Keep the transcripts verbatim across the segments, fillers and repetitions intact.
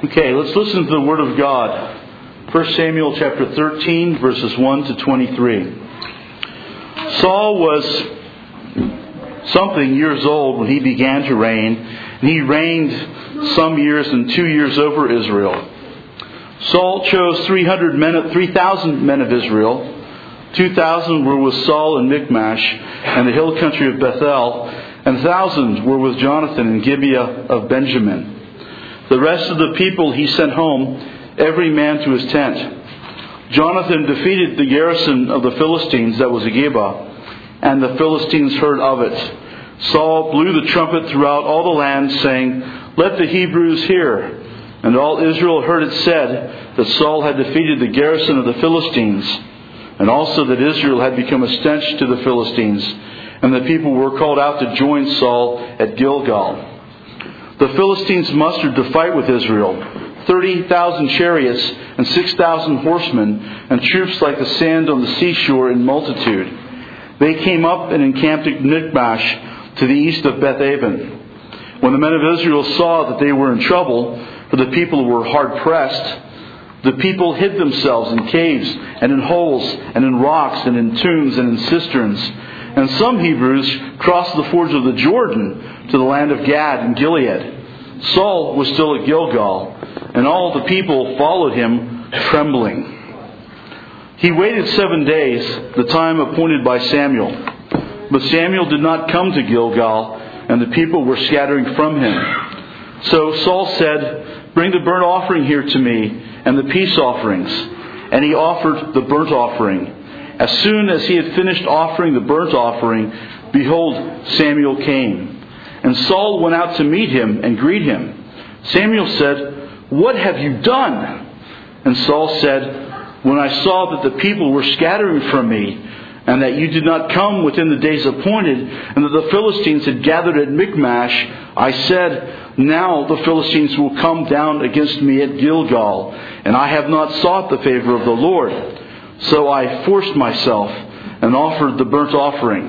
Okay, let's listen to the Word of God. First Samuel chapter thirteen, verses one to twenty-three. Saul was something years old when he began to reign, and he reigned some years and two years over Israel. Saul chose three hundred men, three thousand men of Israel. Two thousand were with Saul in Michmash and the hill country of Bethel, and a thousand were with Jonathan in Gibeah of Benjamin. The rest of the people he sent home, every man to his tent. Jonathan defeated the garrison of the Philistines that was at Gibeah, and the Philistines heard of it. Saul blew the trumpet throughout all the land, saying, "Let the Hebrews hear." And all Israel heard it said that Saul had defeated the garrison of the Philistines, and also that Israel had become a stench to the Philistines, and the people were called out to join Saul at Gilgal. The Philistines mustered to fight with Israel, thirty thousand chariots and six thousand horsemen, and troops like the sand on the seashore in multitude. They came up and encamped at Michmash to the east of Beth-aven. When the men of Israel saw that they were in trouble, for the people were hard-pressed, the people hid themselves in caves and in holes and in rocks and in tombs and in cisterns. And some Hebrews crossed the fords of the Jordan to the land of Gad and Gilead. Saul was still at Gilgal, and all the people followed him trembling. He waited seven days, the time appointed by Samuel. But Samuel did not come to Gilgal, and the people were scattering from him. So Saul said, "Bring the burnt offering here to me, and the peace offerings." And he offered the burnt offering. As soon as he had finished offering the burnt offering, behold, Samuel came. And Saul went out to meet him and greet him. Samuel said, "What have you done?" And Saul said, "When I saw that the people were scattering from me, and that you did not come within the days appointed, and that the Philistines had gathered at Michmash, I said, 'Now the Philistines will come down against me at Gilgal,' and I have not sought the favor of the Lord. So I forced myself and offered the burnt offering."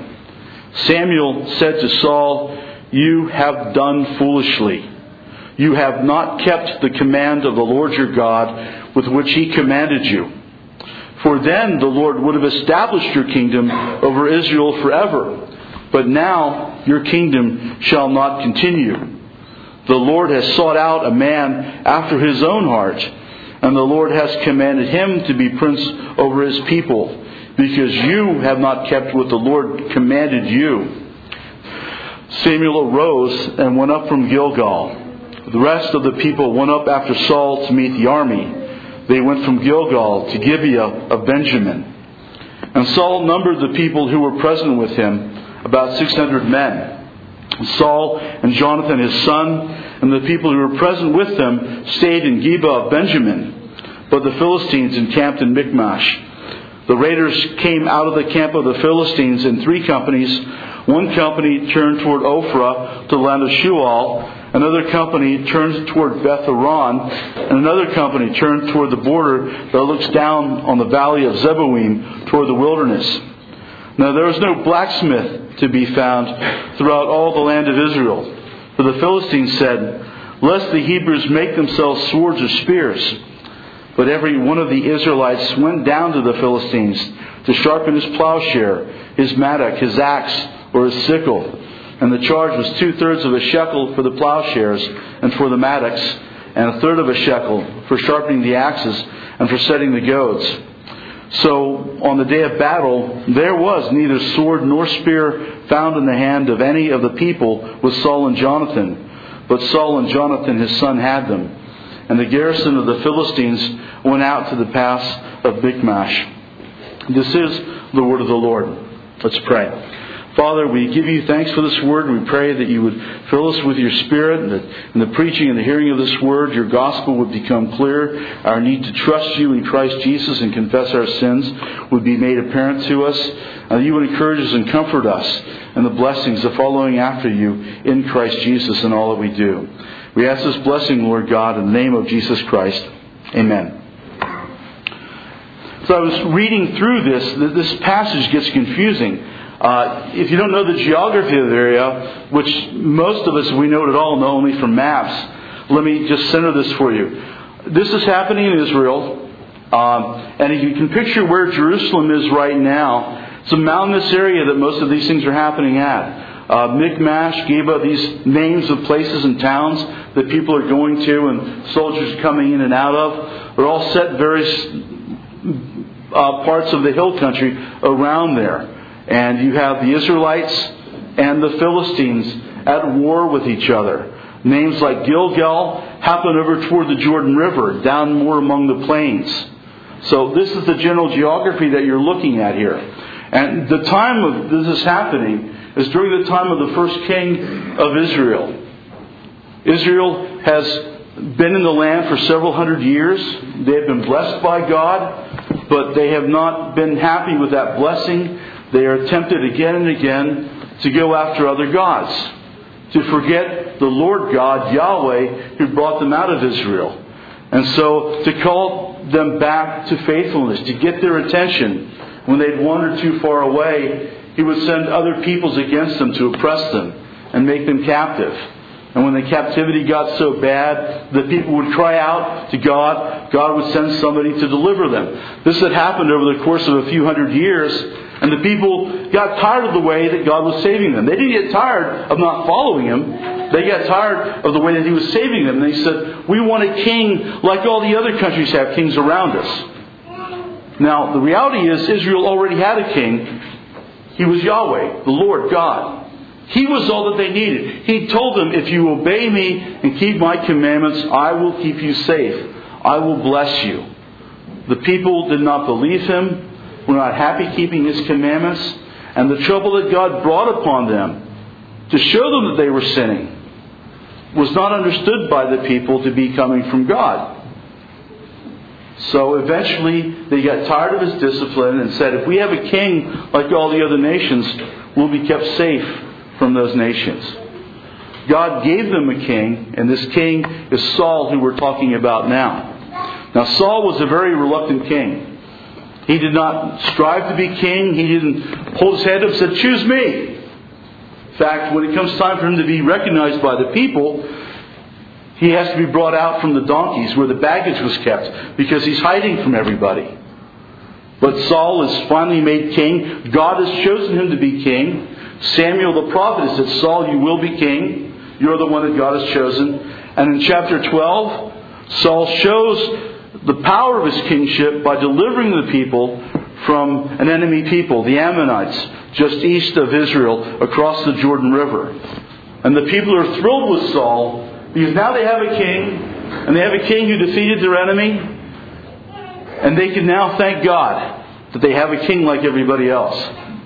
Samuel said to Saul, "You have done foolishly. You have not kept the command of the Lord your God with which He commanded you. For then the Lord would have established your kingdom over Israel forever. But now your kingdom shall not continue. The Lord has sought out a man after His own heart, and the Lord has commanded him to be prince over His people, because you have not kept what the Lord commanded you." Samuel arose and went up from Gilgal. The rest of the people went up after Saul to meet the army. They went from Gilgal to Gibeah of Benjamin. And Saul numbered the people who were present with him, about six hundred men. Saul and Jonathan his son and the people who were present with them stayed in Gibeah of Benjamin. But the Philistines encamped in Michmash. The raiders came out of the camp of the Philistines in three companies. One company turned toward Ophrah to the land of Shual. Another company turned toward Beth-horon. And another company turned toward the border that looks down on the valley of Zeboim toward the wilderness. Now there was no blacksmith to be found throughout all the land of Israel. For the Philistines said, "Lest the Hebrews make themselves swords or spears." But every one of the Israelites went down to the Philistines to sharpen his plowshare, his mattock, his axe, or his sickle. And the charge was two-thirds of a shekel for the plowshares and for the mattocks, and a third of a shekel for sharpening the axes and for setting the goads. So on the day of battle, there was neither sword nor spear found in the hand of any of the people with Saul and Jonathan. But Saul and Jonathan his son had them. And the garrison of the Philistines went out to the pass of Michmash. This is the word of the Lord. Let's pray. Father, we give you thanks for this word. We pray that you would fill us with your Spirit, and that in the preaching and the hearing of this word, your gospel would become clear. Our need to trust you in Christ Jesus and confess our sins would be made apparent to us. And you would encourage us and comfort us in the blessings of following after you in Christ Jesus in all that we do. We ask this blessing, Lord God, in the name of Jesus Christ. Amen. So I was reading through this. This passage gets confusing. Uh, if you don't know the geography of the area, which most of us, we know it all, know only from maps, Let me just center this for you. This is happening in Israel. Um, and if you can picture where Jerusalem is right now, it's a mountainous area that most of these things are happening at. Uh, Michmash, Geba, these names of places and towns that people are going to and soldiers coming in and out of, are all set in various uh, parts of the hill country around there. And you have the Israelites and the Philistines at war with each other. Names like Gilgal happen over toward the Jordan River, down more among the plains. So this is the general geography that you're looking at here. And the time of this is happening is during the time of the first king of Israel. Israel has been in the land for several hundred years. They have been blessed by God, but they have not been happy with that blessing. They are tempted again and again to go after other gods, to forget the Lord God, Yahweh, who brought them out of Israel. And so to call them back to faithfulness, to get their attention when they'd wandered too far away, He would send other peoples against them to oppress them and make them captive. And when the captivity got so bad that people would cry out to God, God would send somebody to deliver them. This had happened over the course of a few hundred years, and the people got tired of the way that God was saving them. They didn't get tired of not following Him. They got tired of the way that He was saving them. And they said, we want a king like all the other countries have kings around us. Now, the reality is Israel already had a king. He was Yahweh, the Lord God. He was all that they needed. He told them, if you obey me and keep my commandments, I will keep you safe. I will bless you. The people did not believe Him, were not happy keeping His commandments, and the trouble that God brought upon them to show them that they were sinning was not understood by the people to be coming from God. So eventually they got tired of His discipline and said, if we have a king like all the other nations, we'll be kept safe from those nations. God gave them a king, and this king is Saul, who we're talking about now. Now Saul was a very reluctant king. He did not strive to be king. He didn't hold his head up and said, choose me. In fact, when it comes time for him to be recognized by the people, he has to be brought out from the donkeys where the baggage was kept, because he's hiding from everybody. But Saul is finally made king. God has chosen him to be king. Samuel the prophet has said, Saul, you will be king. You're the one that God has chosen. And in chapter twelve, Saul shows the power of his kingship by delivering the people from an enemy people, the Ammonites, just east of Israel, across the Jordan River. And the people are thrilled with Saul, because now they have a king, and they have a king who defeated their enemy, and they can now thank God that they have a king like everybody else.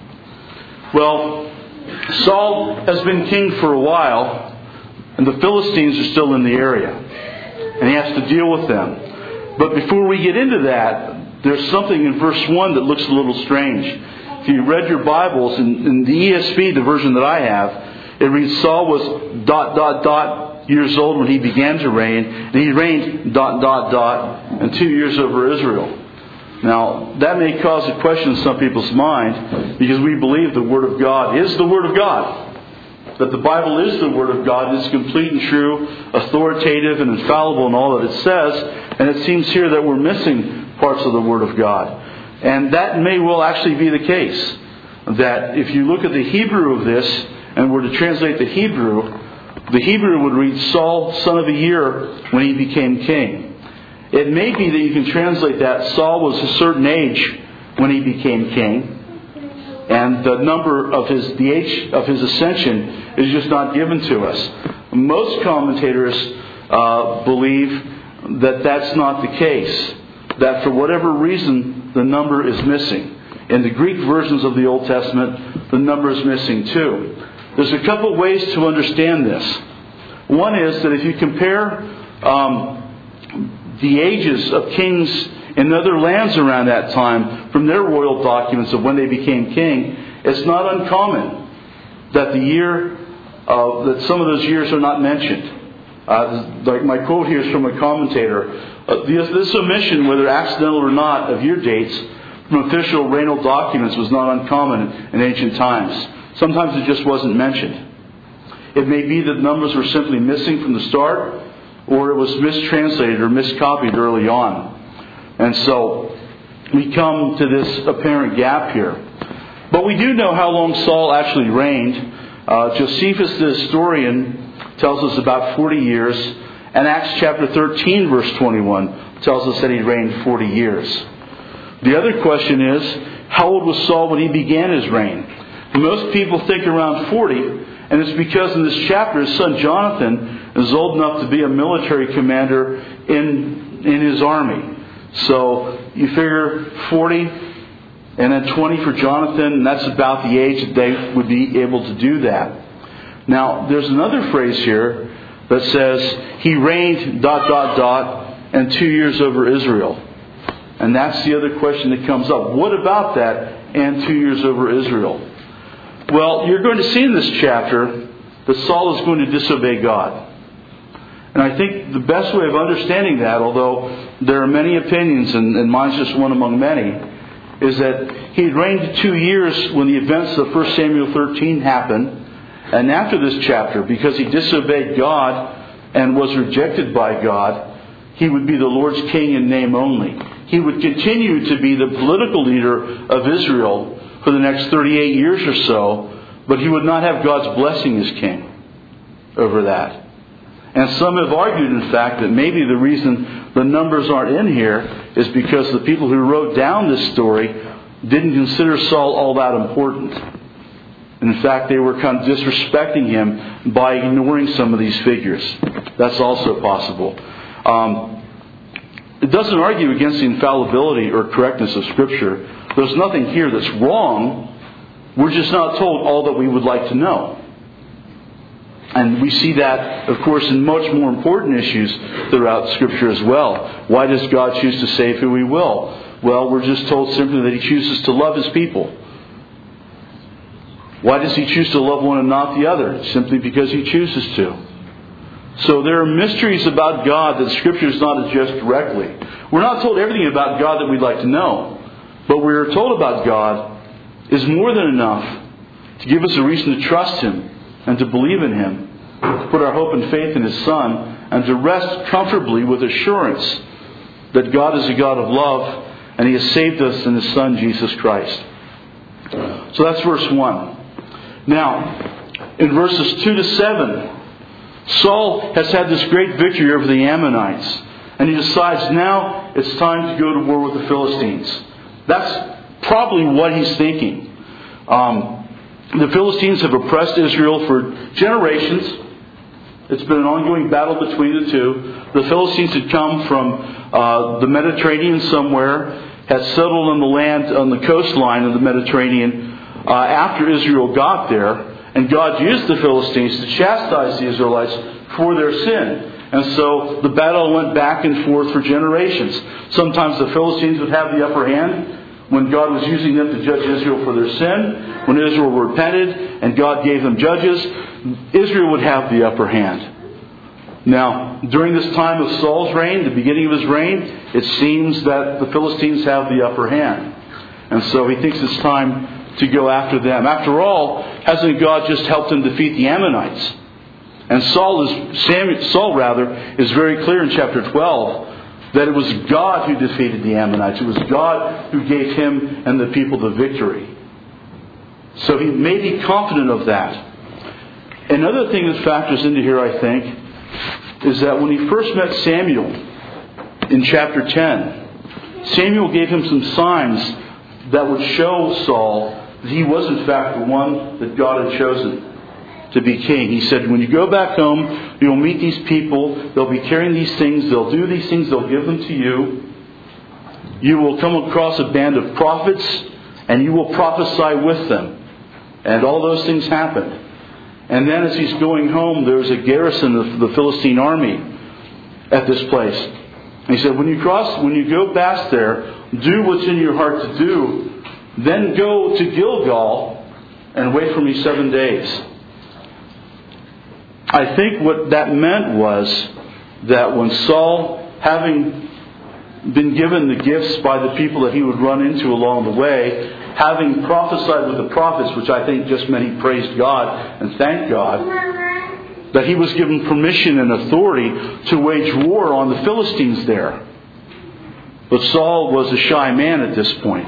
Well, Saul has been king for a while, and the Philistines are still in the area, and he has to deal with them. But before we get into that, there's something in verse one that looks a little strange. If you read your Bibles, in, in the E S V, the version that I have, it reads, Saul was dot, dot, dot years old when he began to reign, and he reigned dot, dot, dot, and two years over Israel. Now, that may cause a question in some people's mind, because we believe the Word of God is the Word of God. That the Bible is the Word of God, it's complete and true, authoritative and infallible in all that it says. And it seems here that we're missing parts of the Word of God. And that may well actually be the case. That if you look at the Hebrew of this, and were to translate the Hebrew, the Hebrew would read Saul, son of a year, when he became king. It may be that you can translate that Saul was a certain age when he became king. And the number of his, the age of his ascension is just not given to us. Most commentators uh, believe that that's not the case. That for whatever reason, the number is missing. In the Greek versions of the Old Testament, the number is missing too. There's a couple ways to understand this. One is that if you compare um, the ages of kings in other lands around that time from their royal documents of when they became king, it's not uncommon that the year, uh, that some of those years are not mentioned. Uh, like my quote here is from a commentator. Uh, this, this omission, whether accidental or not, of year dates from official regnal documents was not uncommon in ancient times. Sometimes it just wasn't mentioned. It may be that numbers were simply missing from the start, or it was mistranslated or miscopied early on. And so we come to this apparent gap here. But we do know how long Saul actually reigned. Uh, Josephus, the historian, tells us about forty years. And Acts chapter thirteen, verse twenty-one, tells us that he reigned forty years. The other question is, how old was Saul when he began his reign? Most people think around forty, and it's because in this chapter his son Jonathan is old enough to be a military commander in, in his army. So you figure forty and then twenty for Jonathan, and that's about the age that they would be able to do that. Now, there's another phrase here that says, he reigned dot, dot, dot, and two years over Israel. And that's the other question that comes up. What about that and two years over Israel? Well, you're going to see in this chapter that Saul is going to disobey God. And I think the best way of understanding that, although there are many opinions, and, and mine's just one among many, is that he had reigned two years when the events of First Samuel thirteen happened. And after this chapter, because he disobeyed God and was rejected by God, he would be the Lord's king in name only. He would continue to be the political leader of Israel for the next thirty-eight years or so, but he would not have God's blessing as king over that. And some have argued, in fact, that maybe the reason the numbers aren't in here is because the people who wrote down this story didn't consider Saul all that important. In fact, they were kind of disrespecting him by ignoring some of these figures. That's also possible. Um, it doesn't argue against the infallibility or correctness of Scripture. There's nothing here that's wrong. We're just not told all that we would like to know. And we see that, of course, in much more important issues throughout Scripture as well. Why does God choose to save who He will? Well, we're just told simply that He chooses to love His people. Why does He choose to love one and not the other? Simply because He chooses to. So there are mysteries about God that Scripture does not address directly. We're not told everything about God that we'd like to know. But we are told about God is more than enough to give us a reason to trust Him and to believe in Him, to put our hope and faith in His Son, and to rest comfortably with assurance that God is a God of love and He has saved us in His Son, Jesus Christ. So that's verse one. Now, in verses two to seven, Saul has had this great victory over the Ammonites, and he decides now it's time to go to war with the Philistines. That's probably what he's thinking. Um, the Philistines have oppressed Israel for generations. It's been an ongoing battle between the two. The Philistines had come from uh, the Mediterranean somewhere, had settled on the land on the coastline of the Mediterranean uh, after Israel got there. And God used the Philistines to chastise the Israelites for their sin. And so the battle went back and forth for generations. Sometimes the Philistines would have the upper hand when God was using them to judge Israel for their sin. When Israel repented and God gave them judges, Israel would have the upper hand. Now, during this time of Saul's reign, the beginning of his reign, it seems that the Philistines have the upper hand. And so he thinks it's time to go after them. After all, hasn't God just helped him defeat the Ammonites? And Saul is Samuel, Saul rather is very clear in chapter twelve that it was God who defeated the Ammonites. It was God who gave him and the people the victory. So he may be confident of that. Another thing that factors into here, I think, is that when he first met Samuel in chapter ten, Samuel gave him some signs that would show Saul that he was in fact the one that God had chosen to be king. He said, when you go back home, you'll meet these people. They'll be carrying these things. They'll do these things. They'll give them to you. You will come across a band of prophets, and you will prophesy with them. And all those things happened. And then as he's going home, there was a garrison of the Philistine army at this place. And he said, when you cross, when you go past there, do what's in your heart to do. Then go to Gilgal and wait for me seven days. I think what that meant was that when Saul, having been given the gifts by the people that he would run into along the way, having prophesied with the prophets, which I think just meant he praised God and thanked God, that he was given permission and authority to wage war on the Philistines there. But Saul was a shy man at this point.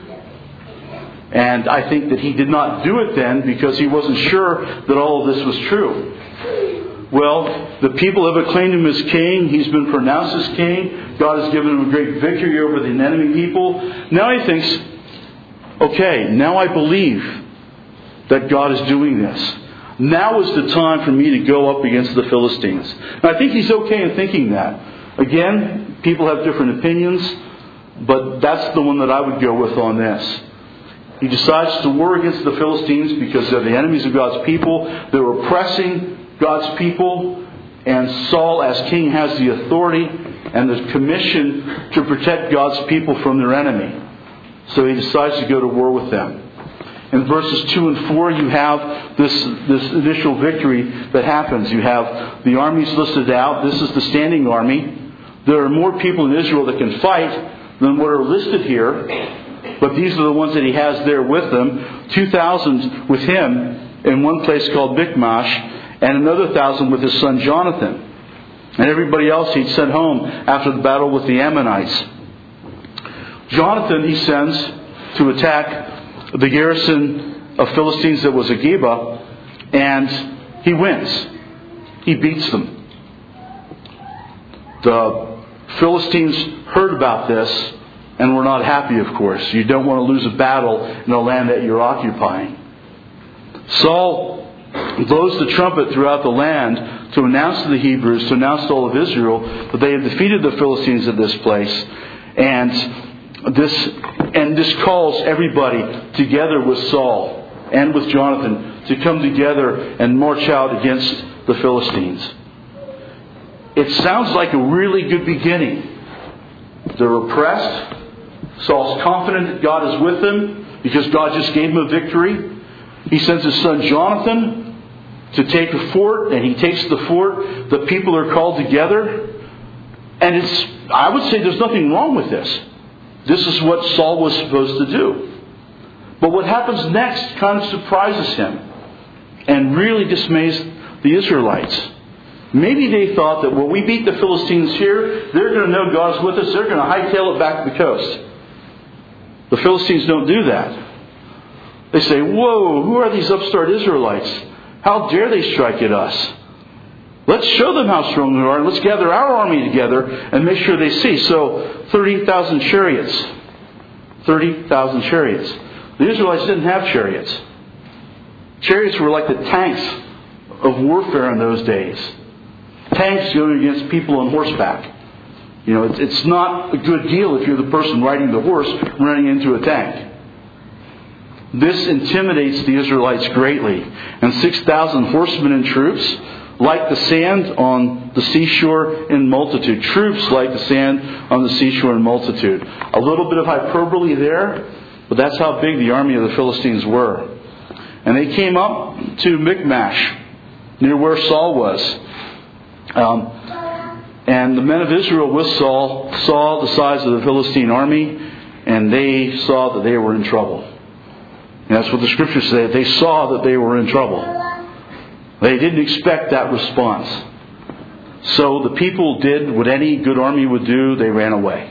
And I think that he did not do it then because he wasn't sure that all of this was true. Well, the people have acclaimed him as king. He's been pronounced as king. God has given him a great victory over the enemy people. Now he thinks, okay, now I believe that God is doing this. Now is the time for me to go up against the Philistines. And I think he's okay in thinking that. Again, people have different opinions, but that's the one that I would go with on this. He decides to war against the Philistines because they're the enemies of God's people. They're oppressing God's people, and Saul as king has the authority and the commission to protect God's people from their enemy. So he decides to go to war with them. In verses two and four you have this, this initial victory that happens. You have the armies listed out. This is the standing army. There are more people in Israel that can fight than what are listed here, but these are the ones that he has there with them. two thousand with him in one place called Michmash, and another thousand with his son Jonathan. And everybody else he'd sent home after the battle with the Ammonites. Jonathan he sends to attack the garrison of Philistines that was at Geba, and he wins. He beats them. The Philistines heard about this and were not happy, of course. You don't want to lose a battle in a land that you're occupying. Saul blows the trumpet throughout the land to announce to the Hebrews, to announce to all of Israel that they had defeated the Philistines at this place. And this and this calls everybody together with Saul and with Jonathan to come together and march out against the Philistines. It sounds like a really good beginning. They're oppressed. Saul's confident that God is with them because God just gave him a victory. He sends his son Jonathan to take a fort, and he takes the fort. The people are called together. And it's, I would say there's nothing wrong with this. This is what Saul was supposed to do. But what happens next kind of surprises him and really dismays the Israelites. Maybe they thought that when we beat the Philistines here, they're going to know God's with us. They're going to hightail it back to the coast. The Philistines don't do that. They say, whoa, who are these upstart Israelites? How dare they strike at us? Let's show them how strong we are. Let's gather our army together and make sure they see. So, thirty thousand chariots. thirty thousand chariots. The Israelites didn't have chariots. Chariots were like the tanks of warfare in those days. Tanks going against people on horseback. You know, it's, it's not a good deal if you're the person riding the horse running into a tank. This intimidates the Israelites greatly. And six thousand horsemen and troops, like the sand on the seashore in multitude. Troops like the sand on the seashore in multitude. A little bit of hyperbole there, but that's how big the army of the Philistines were. And they came up to Michmash, near where Saul was. Um, and the men of Israel with Saul saw the size of the Philistine army, and they saw that they were in trouble. And that's what the scriptures say. They saw that they were in trouble. They didn't expect that response. So the people did what any good army would do. They ran away.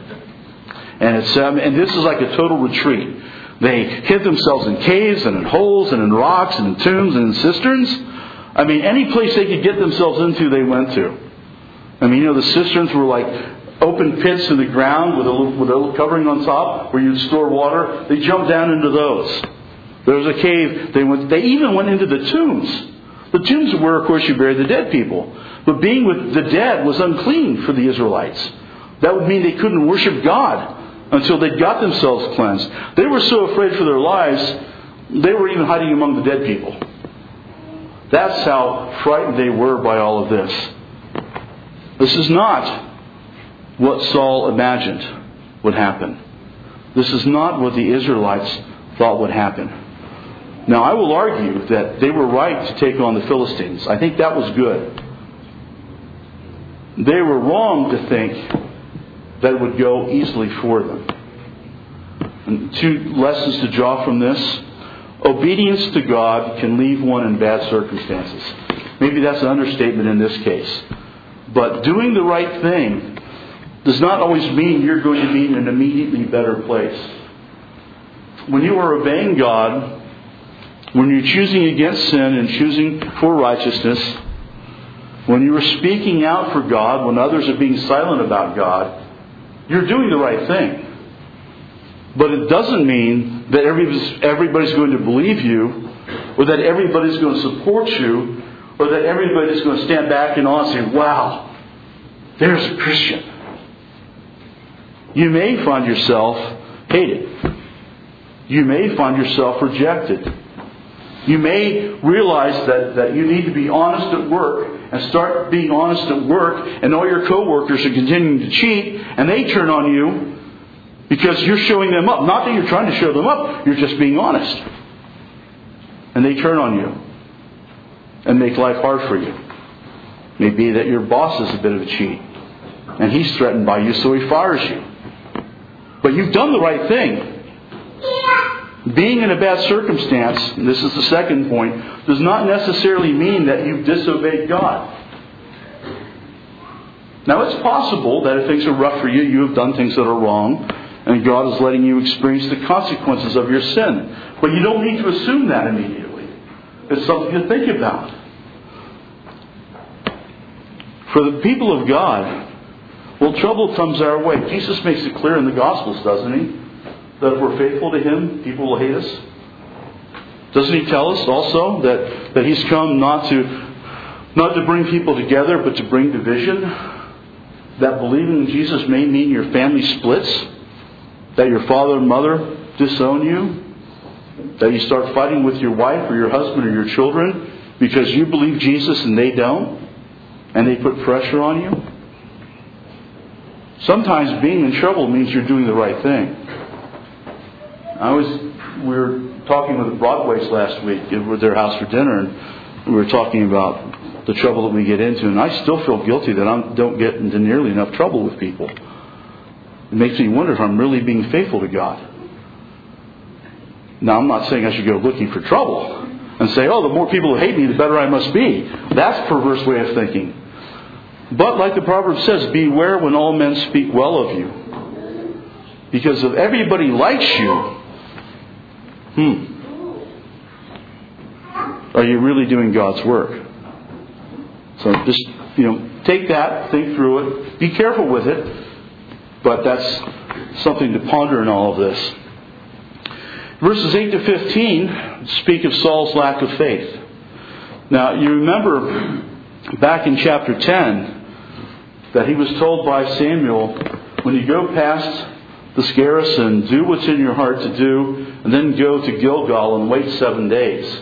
And it's um, and this is like a total retreat. They hid themselves in caves and in holes and in rocks and in tombs and in cisterns. I mean, any place they could get themselves into, they went to. I mean, you know, the cisterns were like open pits in the ground with a little, with a little covering on top where you'd store water. They jumped down into those. There was a cave. They went. They even went into the tombs. The tombs were, of course, you bury the dead people. But being with the dead was unclean for the Israelites. That would mean they couldn't worship God until they got themselves cleansed. They were so afraid for their lives, they were even hiding among the dead people. That's how frightened they were by all of this. This is not what Saul imagined would happen. This is not what the Israelites thought would happen. Now, I will argue that they were right to take on the Philistines. I think that was good. They were wrong to think that it would go easily for them. And two lessons to draw from this. Obedience to God can leave one in bad circumstances. Maybe that's an understatement in this case. But doing the right thing does not always mean you're going to be in an immediately better place. When you are obeying God, when you're choosing against sin and choosing for righteousness, when you are speaking out for God, when others are being silent about God, you're doing the right thing. But it doesn't mean that everybody's, everybody's going to believe you, or that everybody's going to support you, or that everybody's going to stand back in awe and say, wow, there's a Christian. You may find yourself hated. You may find yourself rejected. You may realize that, that you need to be honest at work and start being honest at work, and all your coworkers are continuing to cheat, and they turn on you because you're showing them up. Not that you're trying to show them up, you're just being honest. And they turn on you and make life hard for you. It may be that your boss is a bit of a cheat, and he's threatened by you, so he fires you. But you've done the right thing. Being in a bad circumstance, and this is the second point, does not necessarily mean that you've disobeyed God. Now, it's possible that if things are rough for you, you have done things that are wrong, and God is letting you experience the consequences of your sin. But you don't need to assume that immediately. It's something to think about. For the people of God, well, trouble comes our way. Jesus makes it clear in the Gospels, doesn't he? That if we're faithful to Him, people will hate us. Doesn't He tell us also that, that He's come not to not to bring people together, but to bring division? That believing in Jesus may mean your family splits? That your father and mother disown you? That you start fighting with your wife or your husband or your children because you believe Jesus and they don't? And they put pressure on you? Sometimes being in trouble means you're doing the right thing. I was, we were talking with the Broadways last week at their house for dinner, and we were talking about the trouble that we get into. And I still feel guilty that I don't get into nearly enough trouble with people. It makes me wonder if I'm really being faithful to God. Now, I'm not saying I should go looking for trouble and say, oh, the more people who hate me, the better I must be. That's a perverse way of thinking. But like the proverb says, beware when all men speak well of you. Because if everybody likes you, Hmm. are you really doing God's work? So just, you know, take that, think through it, be careful with it, but that's something to ponder in all of this. Verses eight to fifteen speak of Saul's lack of faith. Now, you remember back in chapter ten that he was told by Samuel, when you go past this garrison, do what's in your heart to do, and then go to Gilgal and wait seven days.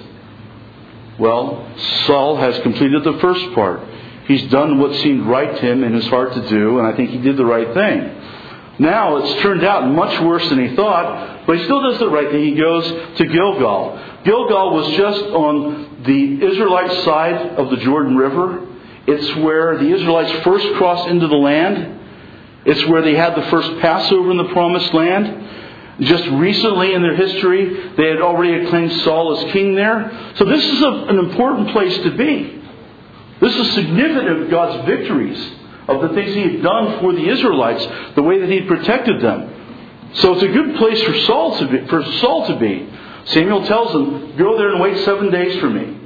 Well, Saul has completed the first part. He's done what seemed right to him in his heart to do, and I think he did the right thing. Now, it's turned out much worse than he thought, but he still does the right thing. He goes to Gilgal. Gilgal was just on the Israelite side of the Jordan River. It's where the Israelites first crossed into the land. It's where they had the first Passover in the Promised Land. Just recently in their history, they had already acclaimed Saul as king there. So this is a, an important place to be. This is significant of God's victories, of the things He had done for the Israelites, the way that He had protected them. So it's a good place for Saul to be. For Saul to be. Samuel tells him, go there and wait seven days for me.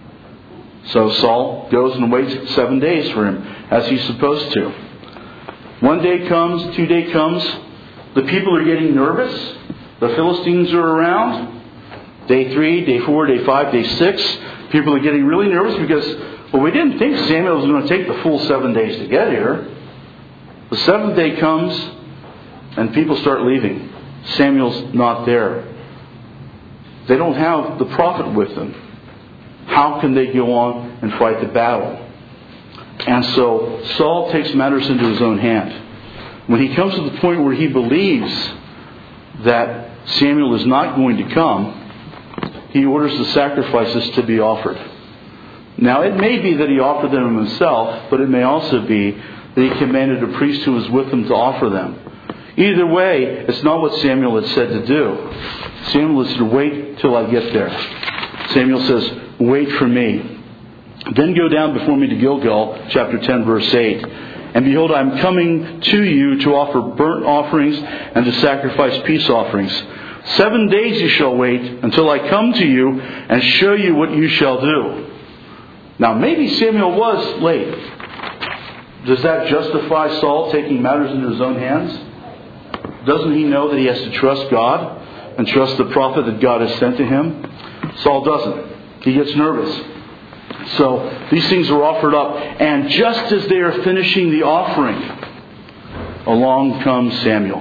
So Saul goes and waits seven days for him, as he's supposed to. One day comes, two day comes. The people are getting nervous. The Philistines are around. Day three, day four, day five, day six. People are getting really nervous because, well, we didn't think Samuel was going to take the full seven days to get here. The seventh day comes, and people start leaving. Samuel's not there. They don't have the prophet with them. How can they go on and fight the battle? And so Saul takes matters into his own hand. When he comes to the point where he believes that Samuel is not going to come, he orders the sacrifices to be offered. Now, it may be that he offered them himself, but it may also be that he commanded a priest who was with him to offer them. Either way, it's not what Samuel had said to do. Samuel said, wait till I get there. Samuel says, wait for me. Then go down before me to Gilgal, chapter ten, verse eight. And behold, I am coming to you to offer burnt offerings and to sacrifice peace offerings. Seven days you shall wait until I come to you and show you what you shall do. Now, maybe Samuel was late. Does that justify Saul taking matters into his own hands? Doesn't he know that he has to trust God and trust the prophet that God has sent to him? Saul doesn't. He gets nervous. So these things are offered up, and just as they are finishing the offering, along comes Samuel.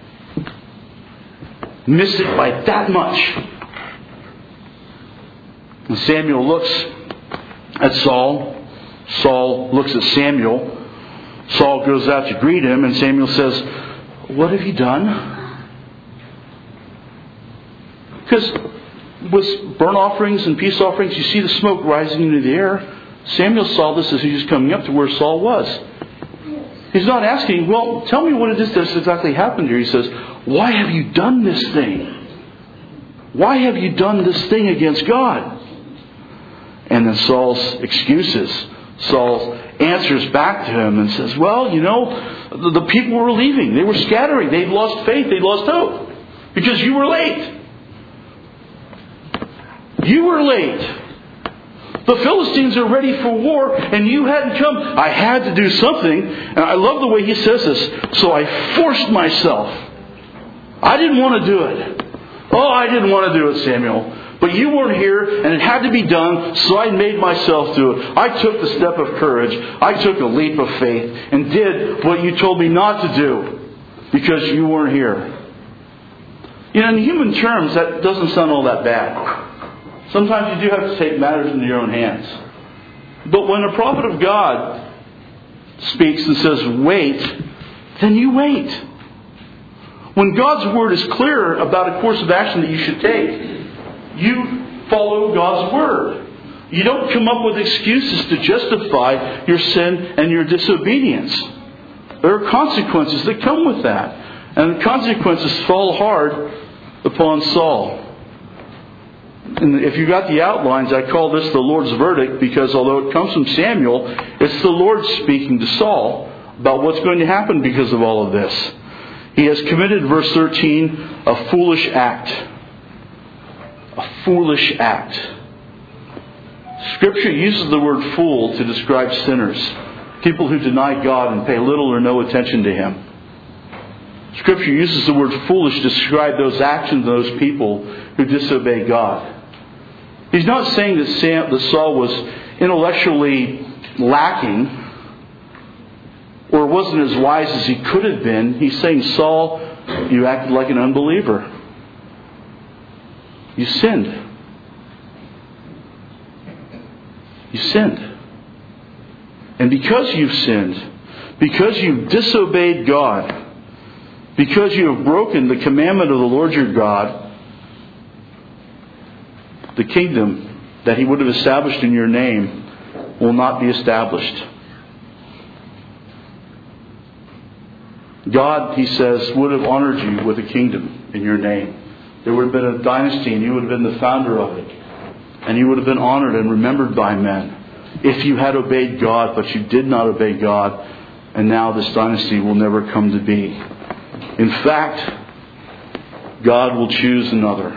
Miss it by that much. And Samuel looks at Saul. Saul looks at Samuel. Saul goes out to greet him, and Samuel says, "What have you done?" Because with burnt offerings and peace offerings, you see the smoke rising into the air. Samuel saw this as he was coming up to where Saul was. He's not asking, well, tell me what it is that's exactly happened here. He says, why have you done this thing? Why have you done this thing against God? And then Saul's excuses. Saul answers back to him and says, well, you know, the, the people were leaving. They were scattering. They'd lost faith. They'd lost hope. Because you were late. You were late. The Philistines are ready for war and you hadn't come. I had to do something. And I love the way he says this. So I forced myself. I didn't want to do it. Oh, I didn't want to do it, Samuel. But you weren't here and it had to be done, so I made myself do it. I took the step of courage. I took a leap of faith and did what you told me not to do because you weren't here. You know, in human terms, that doesn't sound all that bad. Sometimes you do have to take matters into your own hands. But when a prophet of God speaks and says, wait, then you wait. When God's word is clear about a course of action that you should take, you follow God's word. You don't come up with excuses to justify your sin and your disobedience. There are consequences that come with that. And the consequences fall hard upon Saul. And if you got the outlines, I call this the Lord's verdict because although it comes from Samuel, it's the Lord speaking to Saul about what's going to happen because of all of this. He has committed, verse thirteen, a foolish act. A foolish act. Scripture uses the word fool to describe sinners. People who deny God and pay little or no attention to Him. Scripture uses the word foolish to describe those actions of those people who disobey God. He's not saying that, Sam, that Saul was intellectually lacking or wasn't as wise as he could have been. He's saying, Saul, you acted like an unbeliever. You sinned. You sinned. And because you've sinned, because you've disobeyed God, because you have broken the commandment of the Lord your God, the kingdom that He would have established in your name will not be established. God, He says, would have honored you with a kingdom in your name. There would have been a dynasty and you would have been the founder of it. And you would have been honored and remembered by men if you had obeyed God, but you did not obey God. And now this dynasty will never come to be. In fact, God will choose another.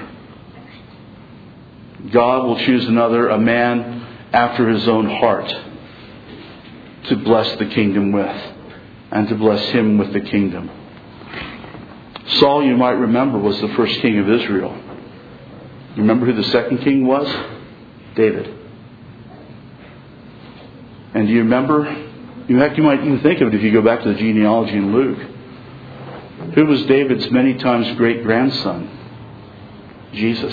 God will choose another, a man after His own heart, to bless the kingdom with, and to bless him with the kingdom. Saul, you might remember, was the first king of Israel. Remember who the second king was? David. And do you remember? In fact, you might even think of it if you go back to the genealogy in Luke. Who was David's many times great grandson? Jesus.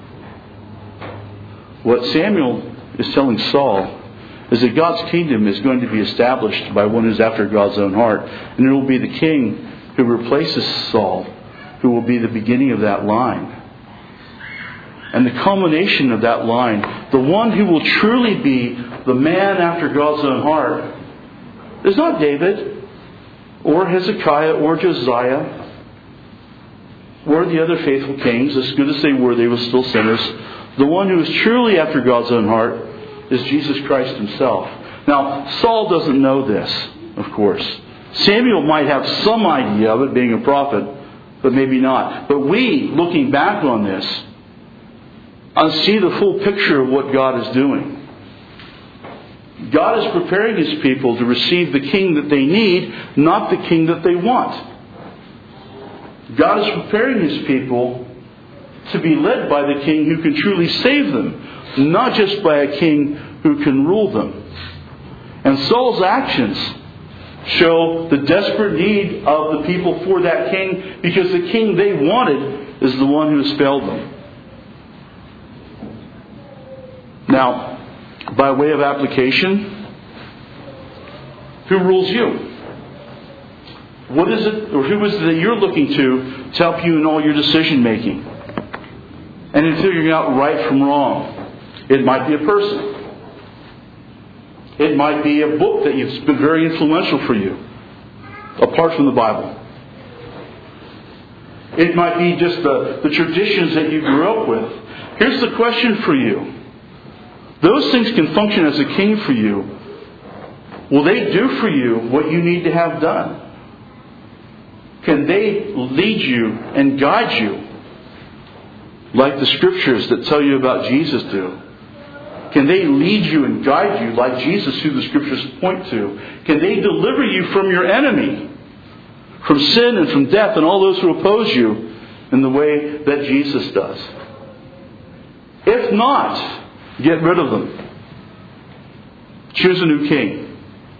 What Samuel is telling Saul is that God's kingdom is going to be established by one who's after God's own heart. And it will be the king who replaces Saul who will be the beginning of that line. And the culmination of that line, the one who will truly be the man after God's own heart, is not David or Hezekiah or Josiah or the other faithful kings. As good as they were, they were still sinners. The one who is truly after God's own heart is Jesus Christ himself. Now, Saul doesn't know this, of course. Samuel might have some idea of it, being a prophet, but maybe not. But we, looking back on this, see the full picture of what God is doing. God is preparing his people to receive the king that they need, not the king that they want. God is preparing his people to be led by the king who can truly save them, not just by a king who can rule them. And Saul's actions show the desperate need of the people for that king, because the king they wanted is the one who has failed them. Now, by way of application, who rules you? What is it, or who is it that you're looking to to help you in all your decision making and in figuring out right from wrong? It might be a person. It might be a book that has been very influential for you, apart from the Bible. It might be just the, the traditions that you grew up with. Here's the question for you. Those things can function as a king for you. Will they do for you what you need to have done? Can they lead you and guide you like the Scriptures that tell you about Jesus do? Can they lead you and guide you like Jesus, who the Scriptures point to? Can they deliver you from your enemy, from sin and from death and all those who oppose you in the way that Jesus does? If not, get rid of them. Choose a new king.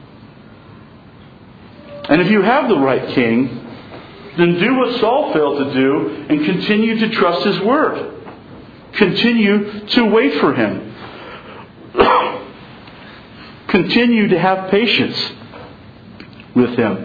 And if you have the right king, then do what Saul failed to do and continue to trust his word. Continue to wait for him. Continue to have patience with him.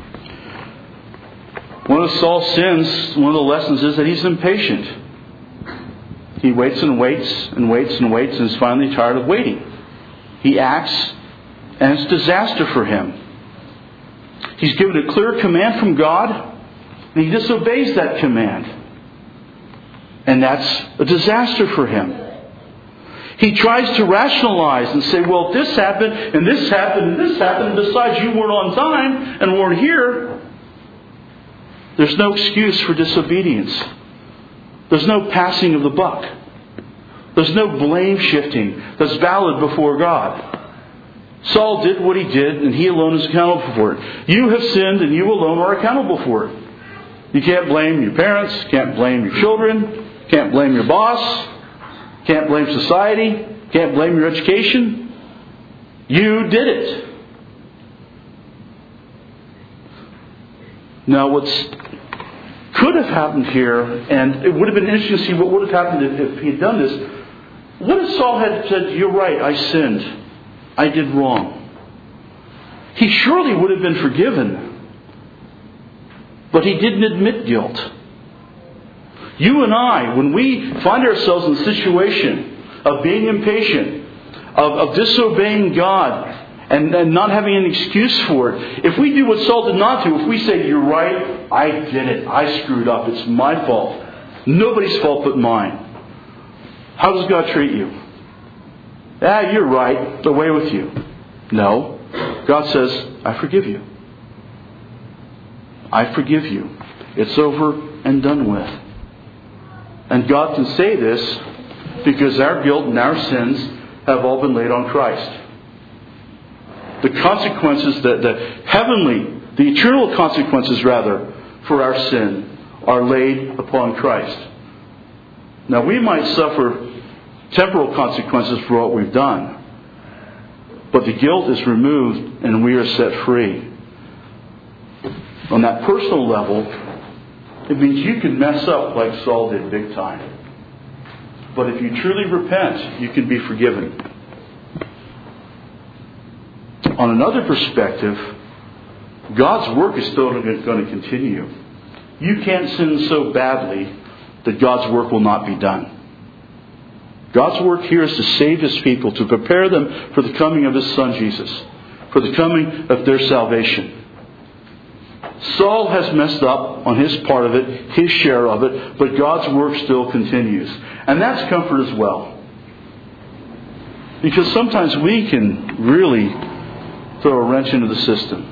One of Saul's sins, one of the lessons is that he's impatient. He waits and waits and waits and waits and is finally tired of waiting. He acts, and it's disaster for him. He's given a clear command from God, and he disobeys that command. And that's a disaster for him. He tries to rationalize and say, well, this happened, and this happened, and this happened, and besides you weren't on time and weren't here. There's no excuse for disobedience. There's no passing of the buck. There's no blame shifting that's valid before God. Saul did what he did, and he alone is accountable for it. You have sinned, and you alone are accountable for it. You can't blame your parents, can't blame your children, can't blame your boss, can't blame society, can't blame your education. You did it. Now, what's could have happened here, and it would have been interesting to see what would have happened if, if he had done this. What if Saul had said, you're right, I sinned. I did wrong. He surely would have been forgiven. But he didn't admit guilt. You and I, when we find ourselves in a situation of being impatient, of, of disobeying God, and, and not having an excuse for it, if we do what Saul did not do, if we say, you're right, I did it, I screwed up, it's my fault, nobody's fault but mine, how does God treat you? Ah, you're right, away with you. No. God says, I forgive you. I forgive you. It's over and done with. And God can say this because our guilt and our sins have all been laid on Christ. The consequences, the, the heavenly, the eternal consequences rather, for our sin are laid upon Christ. Now we might suffer temporal consequences for what we've done, but the guilt is removed and we are set free. On that personal level, it means you can mess up like Saul did big time. But if you truly repent, you can be forgiven. On another perspective, God's work is still going to continue. You can't sin so badly that God's work will not be done. God's work here is to save His people, to prepare them for the coming of His Son Jesus, for the coming of their salvation. Saul has messed up on his part of it, his share of it, but God's work still continues. And that's comfort as well. Because sometimes we can really throw a wrench into the system.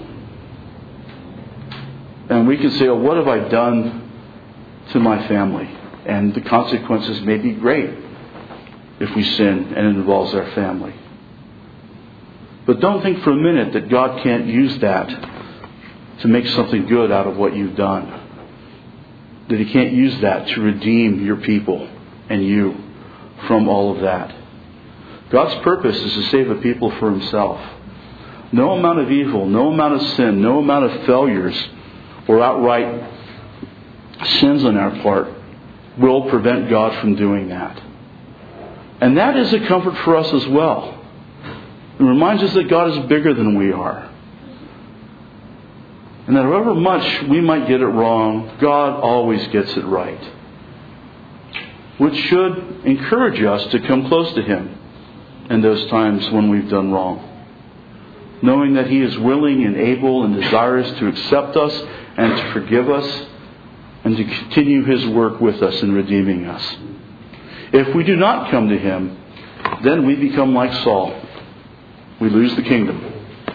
And we can say, oh, what have I done to my family? And the consequences may be great if we sin and it involves our family. But don't think for a minute that God can't use that to make something good out of what you've done. That He can't use that to redeem your people and you from all of that. God's purpose is to save a people for Himself. No amount of evil, no amount of sin, no amount of failures or outright sins on our part will prevent God from doing that. And that is a comfort for us as well. It reminds us that God is bigger than we are. And that however much we might get it wrong, God always gets it right. Which should encourage us to come close to Him in those times when we've done wrong. Knowing that He is willing and able and desirous to accept us and to forgive us and to continue His work with us in redeeming us. If we do not come to Him, then we become like Saul. We lose the kingdom.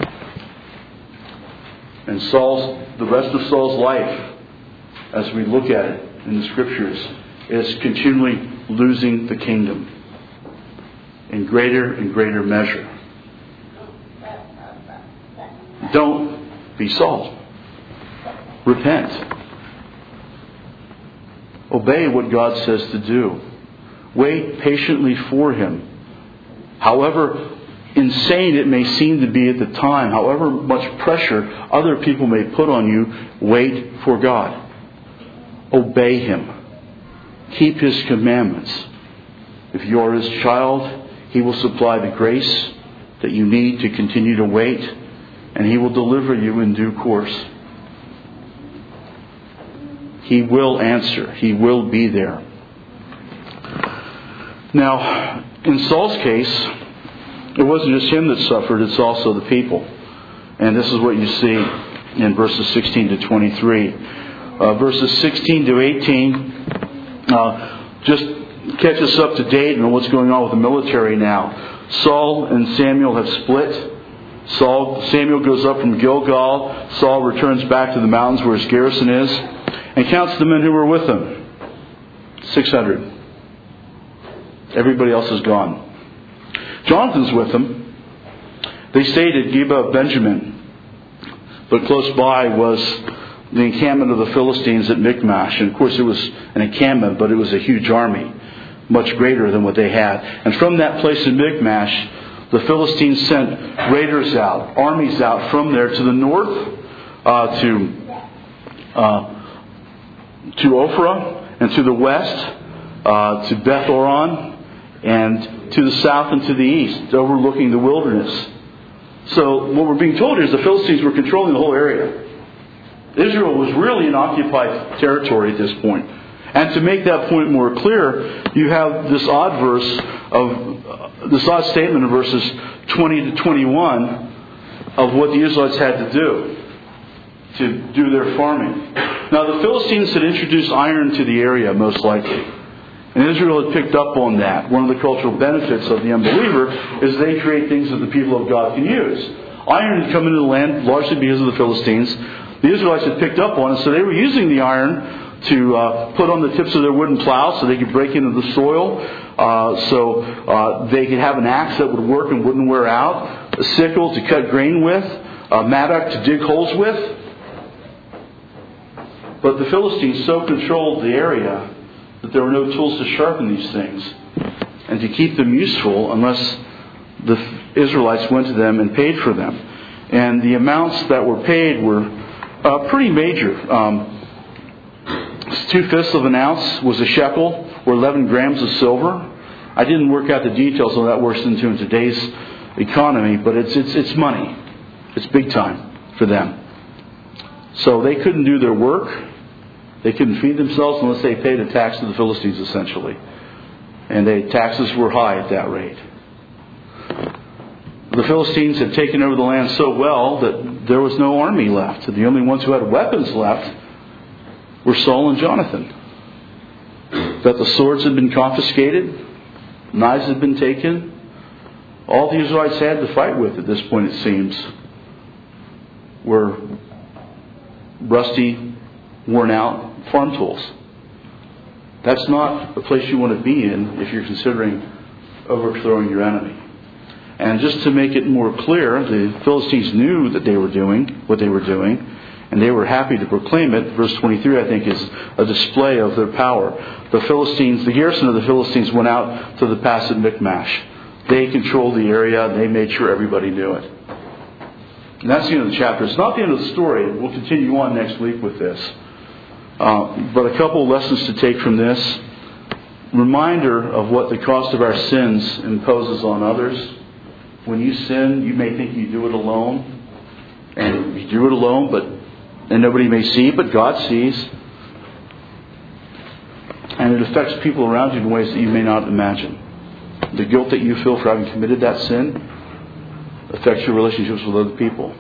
And Saul's, the rest of Saul's life, as we look at it in the Scriptures, is continually losing the kingdom in greater and greater measure. Don't be Saul. Repent. Obey what God says to do. Wait patiently for Him. However insane it may seem to be at the time, however much pressure other people may put on you, wait for God. Obey Him. Keep His commandments. If you are His child, He will supply the grace that you need to continue to wait, and He will deliver you in due course. He will answer. He will be there. Now, in Saul's case, it wasn't just him that suffered, it's also the people. And this is what you see in verses sixteen to twenty-three. Uh, verses sixteen to eighteen uh, just catch us up to date on what's going on with the military now. Saul and Samuel have split. Saul, Samuel goes up from Gilgal. Saul returns back to the mountains where his garrison is and counts the men who were with him. six hundred. Everybody else is gone. Jonathan's with them. They stayed at Geba of Benjamin. But close by was the encampment of the Philistines at Michmash. And of course it was an encampment, but it was a huge army. Much greater than what they had. And from that place in Michmash, the Philistines sent raiders out, armies out from there to the north, uh, to uh, to Ophrah, and to the west, uh, to Beth Horon, and to the south and to the east, overlooking the wilderness. So what we're being told here is the Philistines were controlling the whole area. Israel was really in occupied territory at this point. And to make that point more clear, you have this odd verse of uh, this odd statement in verses twenty to twenty-one of what the Israelites had to do to do their farming. Now the Philistines had introduced iron to the area, most likely. And Israel had picked up on that. One of the cultural benefits of the unbeliever is they create things that the people of God can use. Iron had come into the land largely because of the Philistines. The Israelites had picked up on it, so they were using the iron to uh, put on the tips of their wooden plows so they could break into the soil. Uh, so uh, they could have an axe that would work and wouldn't wear out. A sickle to cut grain with. A mattock to dig holes with. But the Philistines so controlled the area that there were no tools to sharpen these things and to keep them useful unless the Israelites went to them and paid for them. And the amounts that were paid were uh, pretty major. Um, two-fifths of an ounce was a shekel, or eleven grams of silver. I didn't work out the details on that works into in today's economy, but it's it's it's money. It's big time for them. So they couldn't do their work. They couldn't feed themselves unless they paid a tax to the Philistines, essentially. And the taxes were high at that rate. The Philistines had taken over the land so well that there was no army left. The only ones who had weapons left were Saul and Jonathan. That the swords had been confiscated, knives had been taken, All the Israelites had to fight with at this point, it seems, were rusty, worn out farm tools. That's not a place you want to be in if you're considering overthrowing your enemy. And just to make it more clear, the Philistines knew that they were doing what they were doing, and they were happy to proclaim it. Verse twenty-three, I think, is a display of their power. The Philistines, the garrison of the Philistines went out to the pass at Michmash. They controlled the area. They made sure everybody knew it. And that's the end of the chapter. It's not the end of the story. We'll continue on next week with this. Uh, but a couple of lessons to take from this. Reminder of what the cost of our sins imposes on others. When you sin, you may think you do it alone. And you do it alone, but and nobody may see, but God sees. And it affects people around you in ways that you may not imagine. The guilt that you feel for having committed that sin affects your relationships with other people.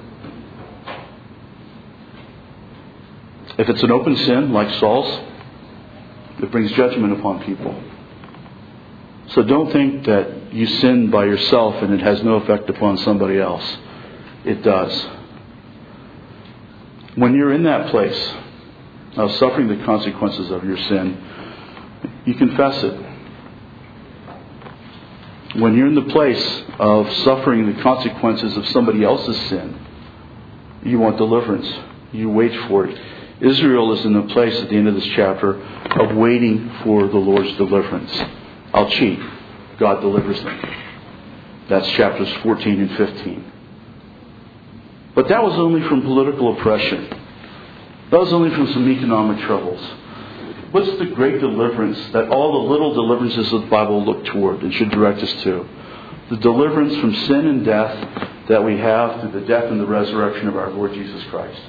If it's an open sin, like Saul's, it brings judgment upon people. So don't think that you sin by yourself and it has no effect upon somebody else. It does. When you're in that place of suffering the consequences of your sin, you confess it. When you're in the place of suffering the consequences of somebody else's sin, you want deliverance. You wait for it. Israel is in the place at the end of this chapter of waiting for the Lord's deliverance. I'll cheat. God delivers them. That's chapters fourteen and fifteen. But that was only from political oppression. That was only from some economic troubles. What's the great deliverance that all the little deliverances of the Bible look toward and should direct us to? The deliverance from sin and death that we have through the death and the resurrection of our Lord Jesus Christ.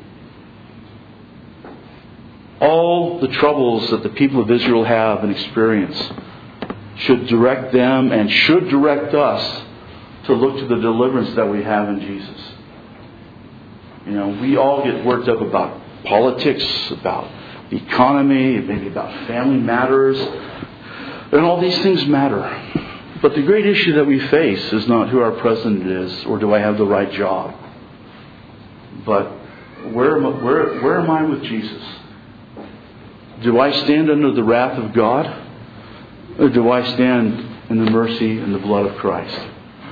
All the troubles that the people of Israel have and experience should direct them and should direct us to look to the deliverance that we have in Jesus. You know, we all get worked up about politics, about the economy, maybe about family matters, and all these things matter. But the great issue that we face is not who our president is or do I have the right job, but where am I, where, where am I with Jesus? Do I stand under the wrath of God? Or do I stand in the mercy and the blood of Christ?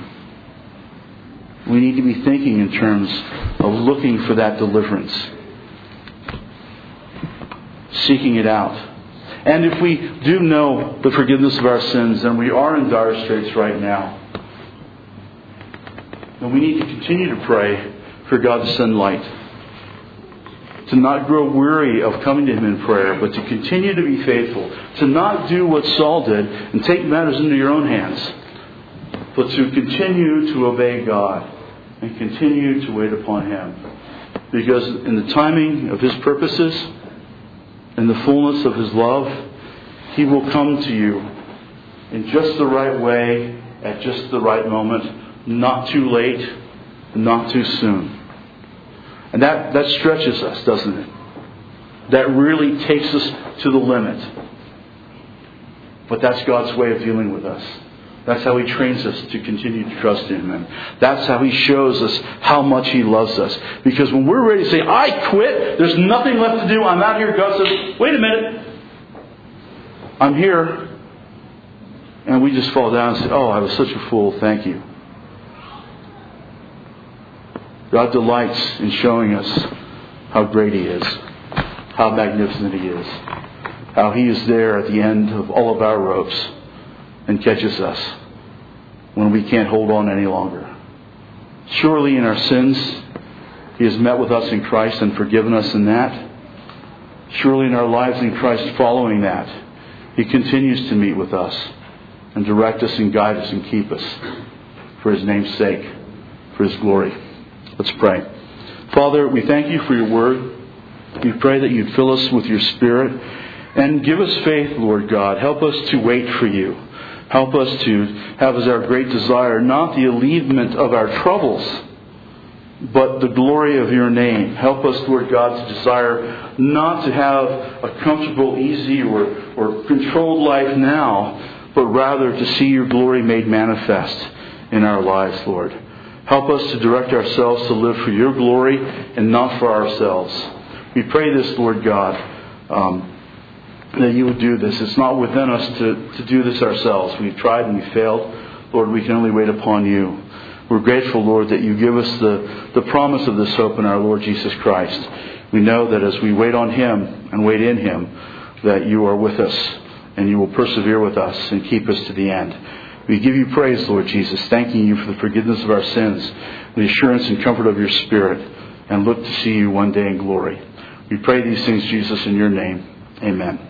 We need to be thinking in terms of looking for that deliverance. Seeking it out. And if we do know the forgiveness of our sins, then we are in dire straits right now. And we need to continue to pray for God to send light. To not grow weary of coming to Him in prayer, but to continue to be faithful. To not do what Saul did and take matters into your own hands, but to continue to obey God and continue to wait upon Him. Because in the timing of His purposes, in the fullness of His love, He will come to you in just the right way, at just the right moment, not too late, not too soon. And that, that stretches us, doesn't it? That really takes us to the limit. But that's God's way of dealing with us. That's how He trains us to continue to trust in Him. And that's how He shows us how much He loves us. Because when we're ready to say, I quit, there's nothing left to do, I'm out here, God says, wait a minute. I'm here. And we just fall down and say, oh, I was such a fool, thank you. God delights in showing us how great He is, how magnificent He is, how He is there at the end of all of our ropes and catches us when we can't hold on any longer. Surely in our sins, He has met with us in Christ and forgiven us in that. Surely in our lives in Christ following that, He continues to meet with us and direct us and guide us and keep us for His name's sake, for His glory. Let's pray. Father, we thank You for Your word. We pray that You'd fill us with Your Spirit and give us faith, Lord God. Help us to wait for You. Help us to have as our great desire not the alleviation of our troubles, but the glory of Your name. Help us, Lord God, to desire not to have a comfortable, easy, or, or controlled life now, but rather to see Your glory made manifest in our lives, Lord. Help us to direct ourselves to live for your glory and not for ourselves. We pray this, Lord God, um, that you would do this. It's not within us to, to do this ourselves. We've tried and we've failed. Lord, we can only wait upon you. We're grateful, Lord, that you give us the, the promise of this hope in our Lord Jesus Christ. We know that as we wait on him and wait in him, that you are with us and you will persevere with us and keep us to the end. We give you praise, Lord Jesus, thanking you for the forgiveness of our sins, the assurance and comfort of your Spirit, and look to see you one day in glory. We pray these things, Jesus, in your name. Amen.